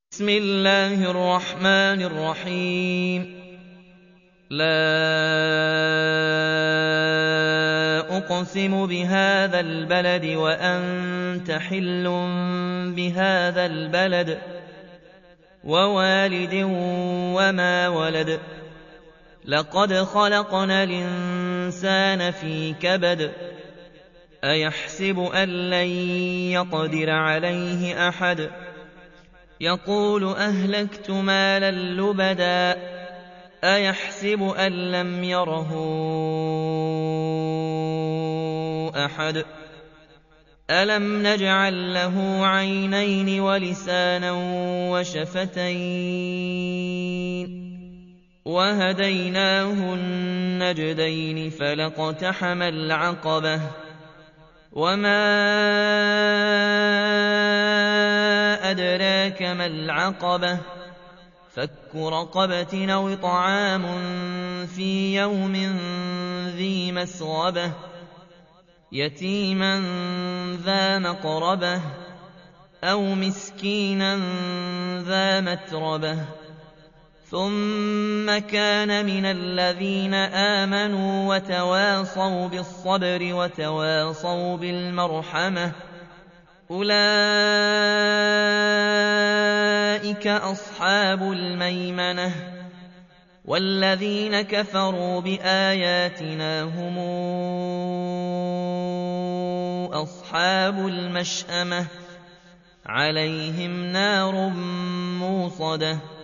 بسم الله الرحمن الرحيم. لا أقسم بهذا البلد وأنت حل بهذا البلد ووالد وما ولد. لقد خلقنا الإنسان في كبد. أيحسب أن لن يقدر عليه أحد. يقول أهلكت مالا لبدا. أيحسب أن لم يره أحد. ألم نجعل له عينين ولسانا وشفتين وهديناه النجدين فلاقتحم العقبة وما أدراك ما العقبة. فك رقبة أو إطعام في يوم ذي مسغبة يتيما ذا مقربة أو مسكينا ذا متربة ثم كان من الذين آمنوا وتواصوا بالصبر وتواصوا بالمرحمة أولئك أصحاب الميمنة. والذين كفروا بآياتنا هم أصحاب المشأمة عليهم نار موصدة.